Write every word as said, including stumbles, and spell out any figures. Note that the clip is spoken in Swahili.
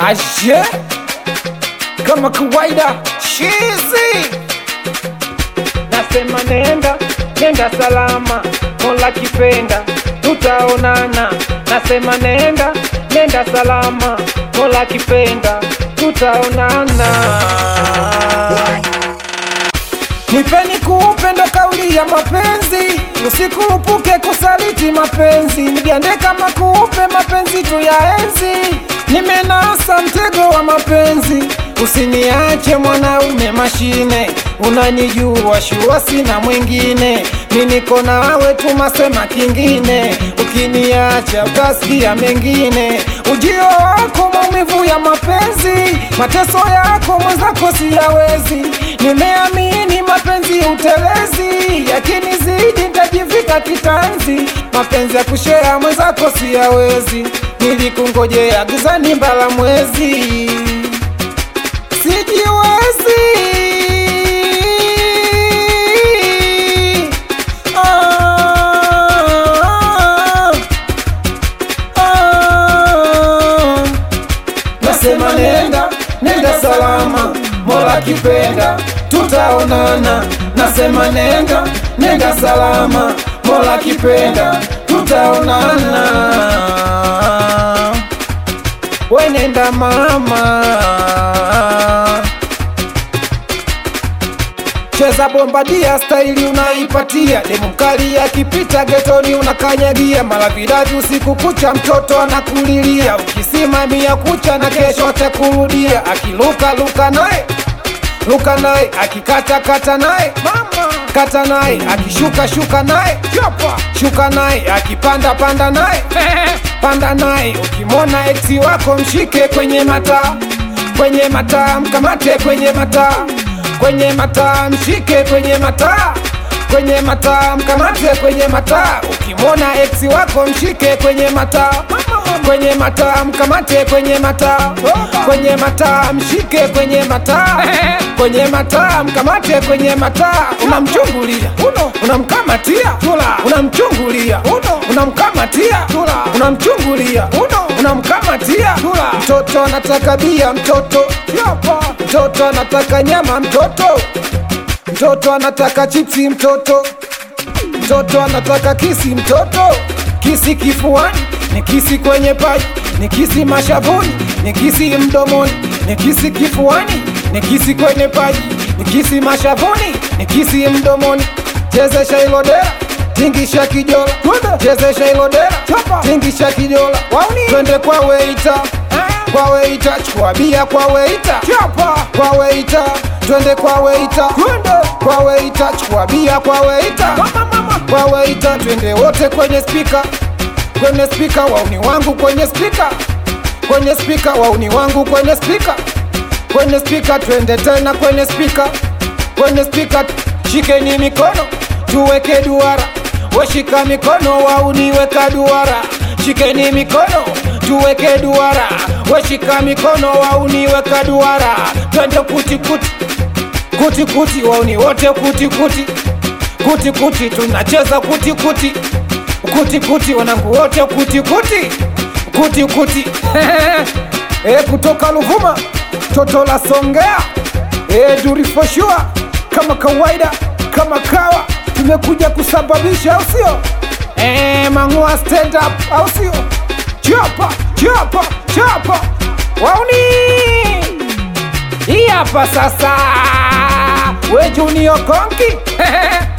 Ashe kama kawaida chizi, Nasema nenda, nenda salama, Mola kipenda tutaonana. Nasema nenda, nenda salama, Mola kipenda tutaonana. nipeni kuupenda kauli ya mapenzi, usikurupuke kusaliti mapenzi, nigande kama kuupe mapenzi tu ya enzi, nimenasa mtego wa mapenzi, usiniache mwanaume mashine, unanijua shua sina mwingine, mimi niko nawe tu masema kingine, ukiniacha utasikia mengine, ujio wako maumivu ya mapenzi, mateso yako mwenzako siyawezi, nimeamini mapenzi utelezi, yakinizidi nitajivika kitanzi, mapenzi ya kushea mwenzako siyawezi, nilikungojea gizani mbala mwezi, sijiwezi. Nasema nenda, nenda salama, Mola kipenda tutaonana. Nasema nenda, nenda salama, Mola kipenda tutaonana. We nenda mama, cheza bombadia staili unaipatia, demu mkali akipita getoni unakanyagia, mala vidavi usiku kucha mtoto anakulilia, ukisimamia kucha na kesho atakurudia, akiluka luka naye luka naye, akikata kata naye mama kata naye, akishuka shuka naye chapa shuka naye, akipanda panda naye panda naye, ukimwona eksi wako mshike kwenye mataa kwenye mataa, mkamate kwenye mataa kwenye mataa, mshike kwenye mataa kwenye mataa, mkamate kwenye mataa, ukimwona eksi wako mshike kwenye mataa kwenye mataa, mkamate kwenye mataa kwenye mataa, mshike kwenye mataa kwenye mataa, mkamate kwenye mataa, unamchungulia unamkamatia, unamchungulia unamkamatia, unamchungulia unamkamatia, mtoto anataka bia, mtoto mtoto anataka nyama, mtoto mtoto anataka chipsi, mtoto mtoto anataka kisi, mtoto kisi kifuani, ni kisi kwenye paji, ni kisi mashavuni, ni kisi mdomoni, ni kisi kifuani, ni kisi kwenye paji, ni kisi mashavuni, ni kisi mdomoni. Chezesha ilodera, tingisha kijola, chezesha ilodera, tingisha kijola, twende kwa weita kwa weita, chukua bia kwa weita kwa weita, twende kwa weita kwa weita, chukua bia kwa weita kwa weita, twende wote kwenye spika kwenye spika, wauni wangu kwenye spika kwenye spika, wauni wangu kwenye spika kwenye spika, twende tena kwenye spika kwenye spika, shikeni mikono tuweke duara, weshika mikono wauni weka duara, shikeni mikono tuweke duara, weshika mikono wauni weka duara, twende kuti kuti kuti kuti, wauni wote kuti kuti kuti kuti, tunacheza kuti kuti kuti kuti, wanangu wote kuti kuti kuti kuti e, kutoka Ruvuma toto la Songea e, durifoshua kama kawaida kama kawa, tumekuja kusababisha au sio? E, mangua stand up au sio? Chapa chapa chapa wauni hii hapa sasa, we Junior Konki